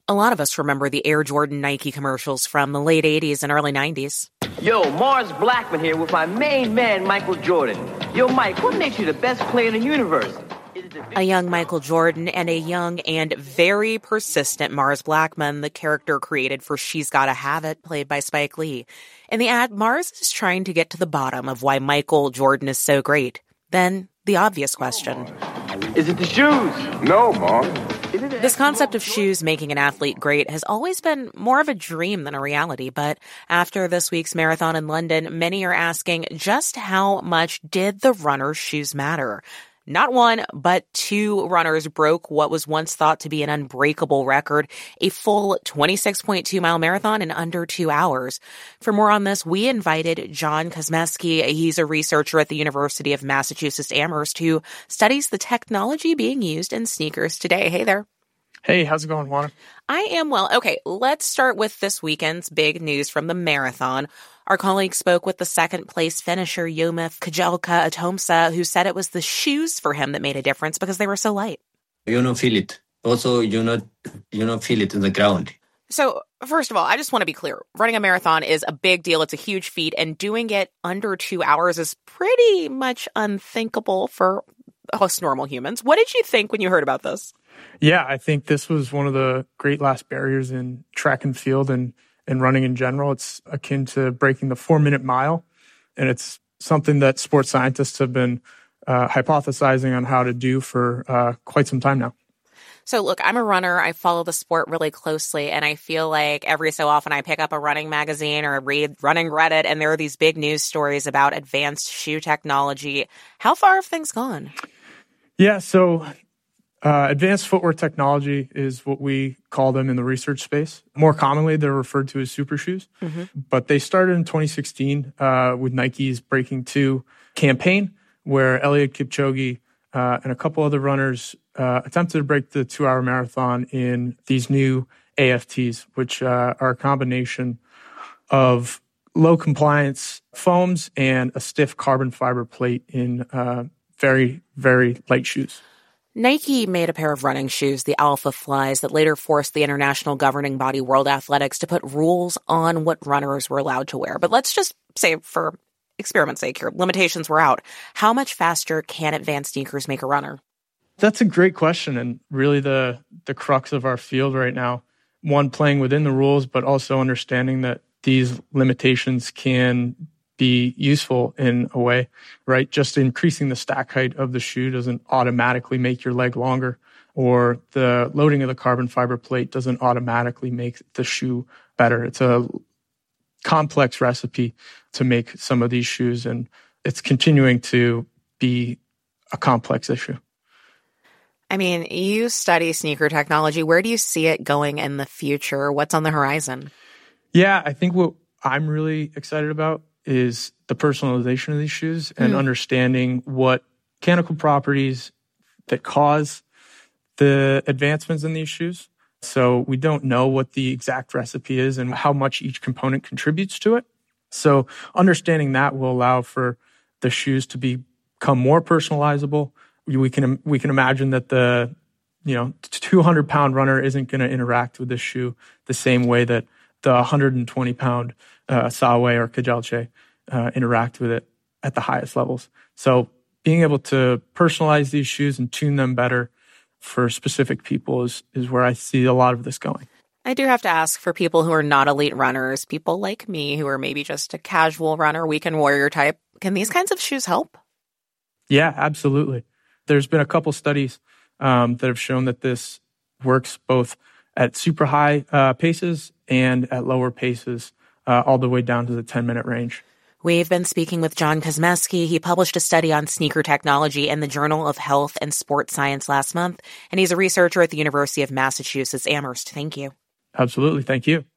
A lot of us remember the Air Jordan Nike commercials from the late 80s and early 90s. Yo, Mars Blackman here with my main man, Michael Jordan. Yo, Mike, what makes you the best player in the universe? A young Michael Jordan and a young and very persistent Mars Blackman, the character created for She's Gotta Have It, played by Spike Lee. In the ad, Mars is trying to get to the bottom of why Michael Jordan is so great. Then, the obvious question. Is it the shoes? No, Mom. This concept of shoes making an athlete great has always been more of a dream than a reality, but after this week's marathon in London, many are asking just how much did the runner's shoes matter? Not one, but two runners broke what was once thought to be an unbreakable record, a full 26.2-mile marathon in under 2 hours. For more on this, we invited John Kosmeski. He's a researcher at the University of Massachusetts Amherst who studies the technology being used in sneakers today. Hey there. Hey, how's it going, Juana? I am well. Okay, let's start with this weekend's big news from the marathon. Our colleague spoke with the second-place finisher, Yomif Kejelcha-Atomsa, who said it was the shoes for him that made a difference because they were so light. You don't feel it. Also, you don't feel it in the ground. So, first of all, I just want to be clear. Running a marathon is a big deal. It's a huge feat, and doing it under 2 hours is pretty much unthinkable for us normal humans. What did you think when you heard about this? Yeah, I think this was one of the great last barriers in track and field and running in general. It's akin to breaking the 4-minute mile, and it's something that sports scientists have been hypothesizing on how to do for quite some time now. So look, I'm a runner. I follow the sport really closely, and I feel like every so often I pick up a running magazine or read running Reddit, and there are these big news stories about advanced shoe technology. How far have things gone? Yeah, so advanced footwear technology is what we call them in the research space. More commonly, they're referred to as super shoes. Mm-hmm. But they started in 2016 with Nike's Breaking 2 campaign, where Eliud Kipchoge and a couple other runners attempted to break the 2-hour marathon in these new AFTs, which are a combination of low compliance foams and a stiff carbon fiber plate in very, very light shoes. Nike made a pair of running shoes, the Alpha Flies, that later forced the international governing body World Athletics to put rules on what runners were allowed to wear. But let's just say, for experiment's sake here, limitations were out. How much faster can advanced sneakers make a runner? That's a great question, and really the crux of our field right now. One, playing within the rules, but also understanding that these limitations can be useful in a way, right? Just increasing the stack height of the shoe doesn't automatically make your leg longer, or the loading of the carbon fiber plate doesn't automatically make the shoe better. It's a complex recipe to make some of these shoes, and it's continuing to be a complex issue. I mean, you study sneaker technology. Where do you see it going in the future? What's on the horizon? Yeah, I think what I'm really excited about is the personalization of these shoes and understanding what mechanical properties that cause the advancements in these shoes. So we don't know what the exact recipe is and how much each component contributes to it. So understanding that will allow for the shoes to become more personalizable. We can imagine that the 200-pound runner isn't going to interact with this shoe the same way that the 120-pound Sawe or Kejelcha interact with it at the highest levels. So being able to personalize these shoes and tune them better for specific people is where I see a lot of this going. I do have to ask, for people who are not elite runners, people like me who are maybe just a casual runner, weekend warrior type, can these kinds of shoes help? Yeah, absolutely. There's been a couple studies that have shown that this works both at super high paces and at lower paces, all the way down to the 10-minute range. We've been speaking with John Kosmeski. He published a study on sneaker technology in the Journal of Health and Sports Science last month, and he's a researcher at the University of Massachusetts Amherst. Thank you. Absolutely. Thank you.